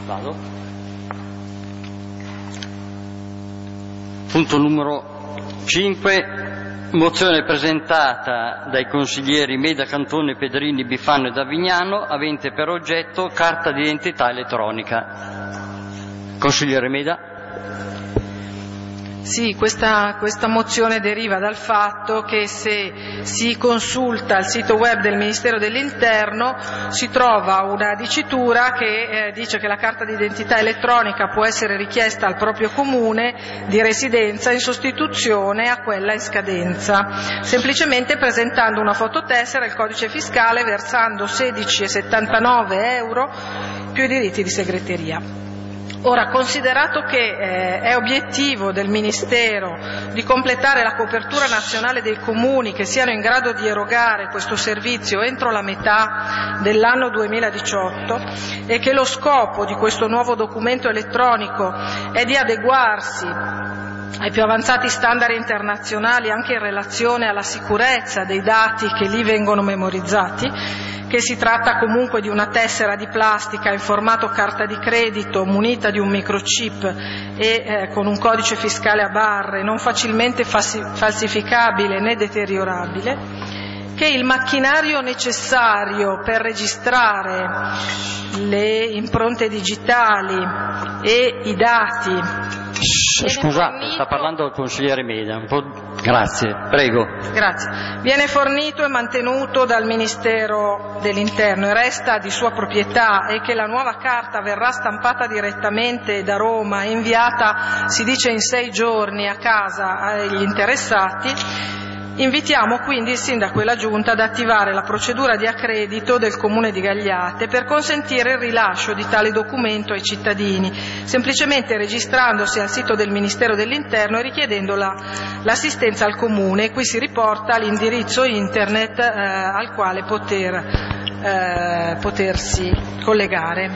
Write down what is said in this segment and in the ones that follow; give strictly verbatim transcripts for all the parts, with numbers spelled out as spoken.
Vado. Punto numero cinque, mozione presentata dai consiglieri Meda, Cantone, Pedrini, Bifano e Davignano, avente per oggetto carta d'identità elettronica. Consigliere Meda. Sì, questa, questa mozione deriva dal fatto che se si consulta il sito web del Ministero dell'Interno si trova una dicitura che eh, dice che la carta d'identità elettronica può essere richiesta al proprio comune di residenza in sostituzione a quella in scadenza, semplicemente presentando una fototessera e il codice fiscale, versando sedici virgola settantanove euro più i diritti di segreteria. Ora, considerato che eh, è obiettivo del Ministero di completare la copertura nazionale dei comuni che siano in grado di erogare questo servizio entro la metà dell'anno duemiladiciotto e che lo scopo di questo nuovo documento elettronico è di adeguarsi ai più avanzati standard internazionali anche in relazione alla sicurezza dei dati che lì vengono memorizzati, che si tratta comunque di una tessera di plastica in formato carta di credito munita di un microchip e eh, con un codice fiscale a barre non facilmente falsificabile né deteriorabile, che il macchinario necessario per registrare le impronte digitali e i dati. Scusate, sta parlando il consigliere Meda. Un po'... Grazie, prego. Grazie. Viene fornito e mantenuto dal Ministero dell'Interno e resta di sua proprietà, e che la nuova carta verrà stampata direttamente da Roma e inviata, si dice, in sei giorni a casa agli interessati. Invitiamo quindi il Sindaco e la Giunta ad attivare la procedura di accredito del Comune di Gagliate per consentire il rilascio di tale documento ai cittadini, semplicemente registrandosi al sito del Ministero dell'Interno e richiedendo la, l'assistenza al Comune. Qui si riporta l'indirizzo internet eh, al quale poter, eh, potersi collegare.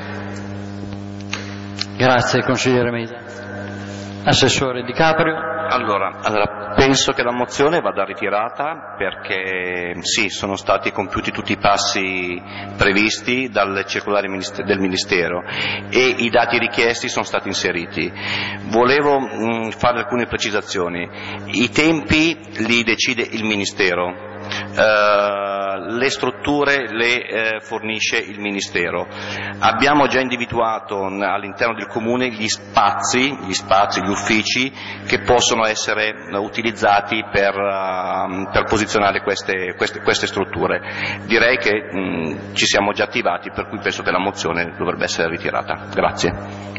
Grazie, consigliere Meda. Assessore Di Caprio. Allora, allora, penso che la mozione vada ritirata perché sì, sono stati compiuti tutti i passi previsti dal circolare del Ministero e i dati richiesti sono stati inseriti. Volevo mh, fare alcune precisazioni. I tempi li decide il Ministero. Uh, le strutture le uh, fornisce il Ministero. Abbiamo già individuato n- all'interno del Comune gli spazi, gli spazi, gli uffici che possono essere uh, utilizzati per, uh, per posizionare queste, queste, queste strutture. Direi che mh, ci siamo già attivati, per cui penso che la mozione dovrebbe essere ritirata. Grazie.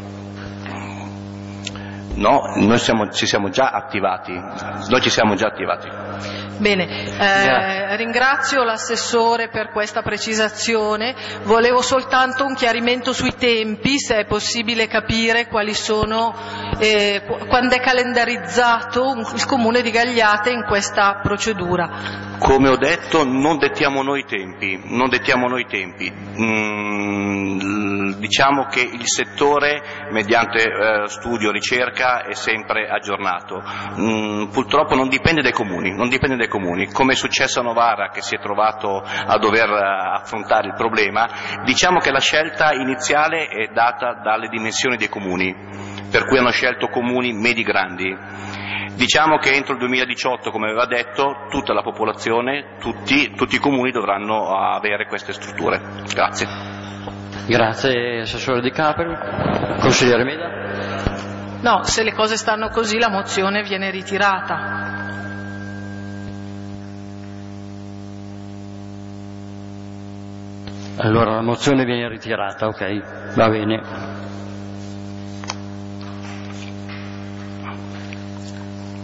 No, noi siamo, ci siamo già attivati, noi ci siamo già attivati. Bene, eh, ringrazio l'assessore per questa precisazione. Volevo soltanto un chiarimento sui tempi, se è possibile capire quali sono, eh, quando è calendarizzato il Comune di Gagliate in questa procedura. Come ho detto, non dettiamo noi i tempi, non dettiamo noi i tempi. Mm, diciamo che il settore, mediante eh, studio, ricerca, è sempre aggiornato. Mm, purtroppo non dipende dai comuni, non dipende dai comuni. Come è successo a Novara, che si è trovato a dover affrontare il problema, diciamo che la scelta iniziale è data dalle dimensioni dei comuni, per cui hanno scelto comuni medi-grandi. Diciamo che entro il duemiladiciotto, come aveva detto, tutta la popolazione, tutti, tutti i comuni dovranno avere queste strutture. Grazie. Grazie, Assessore Di Caprio. Consigliere Meda. No, se le cose stanno così la mozione viene ritirata. Allora la mozione viene ritirata, ok, va bene.